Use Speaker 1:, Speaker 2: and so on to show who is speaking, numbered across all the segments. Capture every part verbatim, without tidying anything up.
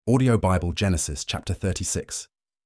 Speaker 1: Audio Bible Genesis chapter thirty-six.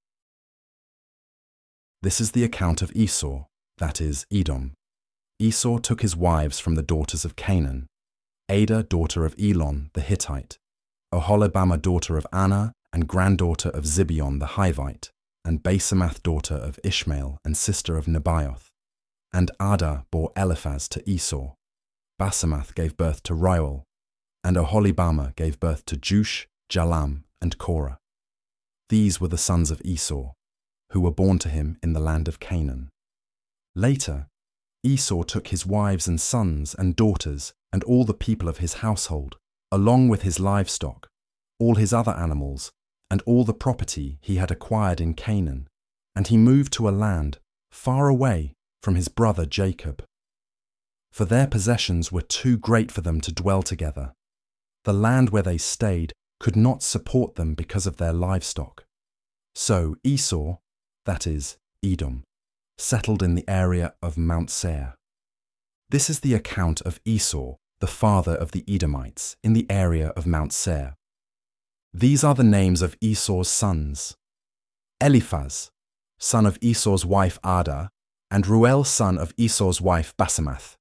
Speaker 1: This is the account of Esau, that is, Edom. Esau took his wives from the daughters of Canaan: Adah, daughter of Elon the Hittite, Oholibamah, daughter of Anah and granddaughter of Zibeon the Hivite, and Basemath, daughter of Ishmael and sister of Nebaioth. And Adah bore Eliphaz to Esau. Basemath gave birth to Reuel, and Oholibamah gave birth to Jush, Jalam, and Korah. These were the sons of Esau, who were born to him in the land of Canaan. Later, Esau took his wives and sons and daughters and all the people of his household, along with his livestock, all his other animals, and all the property he had acquired in Canaan, and he moved to a land far away from his brother Jacob. For their possessions were too great for them to dwell together. The land where they stayed could not support them because of their livestock. So Esau, that is, Edom, settled in the area of Mount Seir. This is the account of Esau, the father of the Edomites, in the area of Mount Seir. These are the names of Esau's sons: Eliphaz, son of Esau's wife Adah, and Reuel, son of Esau's wife Basemath.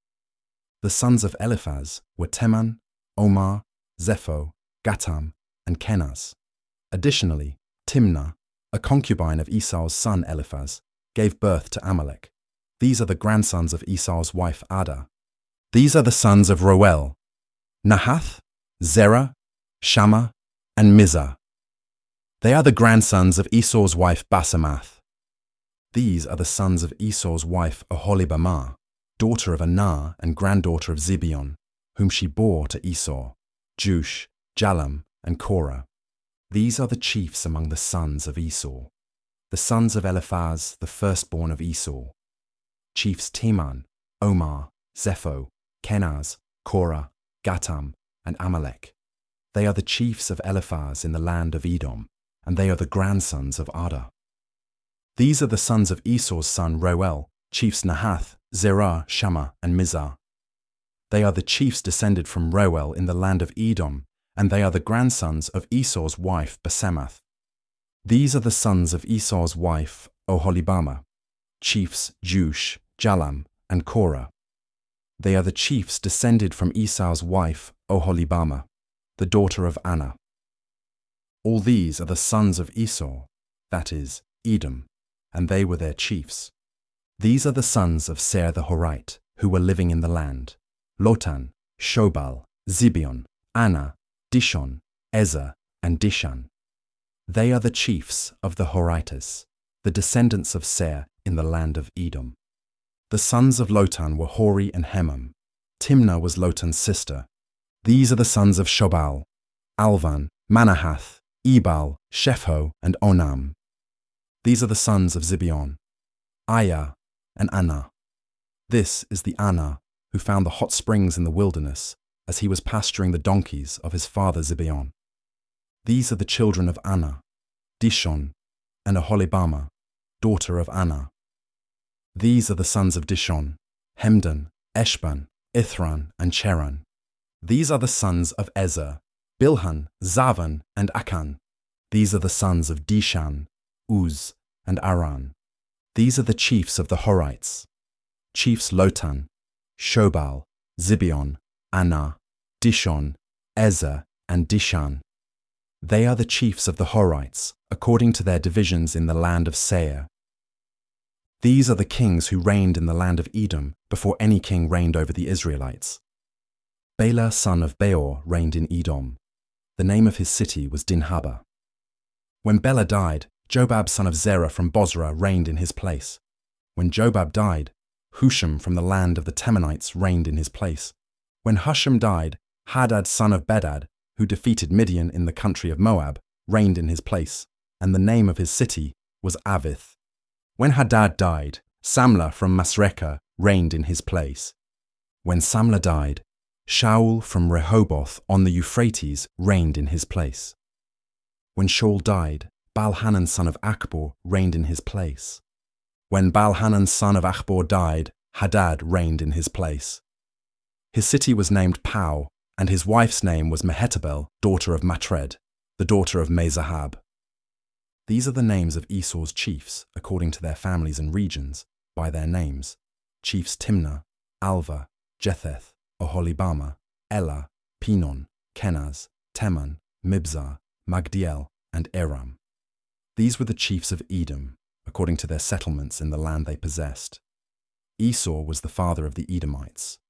Speaker 1: The sons of Eliphaz were Teman, Omar, Zepho, Gatam, and Kenaz. Additionally, Timnah, a concubine of Esau's son Eliphaz, gave birth to Amalek. These are the grandsons of Esau's wife Adah. These are the sons of Reuel: Nahath, Zerah, Shammah, and Mizah. They are the grandsons of Esau's wife Basemath. These are the sons of Esau's wife Oholibamah, daughter of Anah and granddaughter of Zibeon, whom she bore to Esau: Jush, Jalam, and Korah. These are the chiefs among the sons of Esau. The sons of Eliphaz, the firstborn of Esau: chiefs Teman, Omar, Zepho, Kenaz, Korah, Gatam, and Amalek. They are the chiefs of Eliphaz in the land of Edom, and they are the grandsons of Adah. These are the sons of Esau's son Reuel, chiefs Nahath, Zerah, Shammah, and Mizah. They are the chiefs descended from Reuel in the land of Edom, and they are the grandsons of Esau's wife Basemath. These are the sons of Esau's wife Oholibamah, chiefs Jush, Jalam, and Korah. They are the chiefs descended from Esau's wife Oholibamah, the daughter of Anah. All these are the sons of Esau, that is, Edom, and they were their chiefs. These are the sons of Seir the Horite, who were living in the land: Lotan, Shobal, Zibeon, Anah, Dishon, Ezer, and Dishan. They are the chiefs of the Horites, the descendants of Seir in the land of Edom. The sons of Lotan were Hori and Hemam. Timnah was Lotan's sister. These are the sons of Shobal: Alvan, Manahath, Ebal, Shepho, and Onam. These are the sons of Zibeon: Aiah and Anah. This is the Anah who found the hot springs in the wilderness as he was pasturing the donkeys of his father Zibeon. These are the children of Anah: Dishon, and Oholibamah, daughter of Anah. These are the sons of Dishon: Hemdan, Eshban, Ithran, and Cheran. These are the sons of Ezer: Bilhan, Zavan, and Akan. These are the sons of Dishan, Uz, and Aran. These are the chiefs of the Horites: chiefs Lotan, Shobal, Zibeon, Anah, Dishon, Ezer, and Dishan. They are the chiefs of the Horites, according to their divisions in the land of Seir. These are the kings who reigned in the land of Edom before any king reigned over the Israelites. Bela, son of Beor, reigned in Edom. The name of his city was Dinhabah. When Bela died, Jobab, son of Zerah from Bozrah, reigned in his place. When Jobab died, Husham from the land of the Temanites reigned in his place. When Husham died, Hadad, son of Bedad, who defeated Midian in the country of Moab, reigned in his place, and the name of his city was Avith. When Hadad died, Samlah from Masrekah reigned in his place. When Samlah died, Shaul from Rehoboth on the Euphrates reigned in his place. When Shaul died, Baal-Hanan son of Achbor reigned in his place. When Baal-Hanan son of Achbor died, Hadad reigned in his place. His city was named Pau, and his wife's name was Mehetabel, daughter of Matred. the daughter of Mezahab. These are the names of Esau's chiefs, according to their families and regions, by their names: chiefs Timnah, Alva, Jetheth, Oholibama, Elah, Pinon, Kenaz, Teman, Mibzar, Magdiel, and Aram. These were the chiefs of Edom, according to their settlements in the land they possessed. Esau was the father of the Edomites.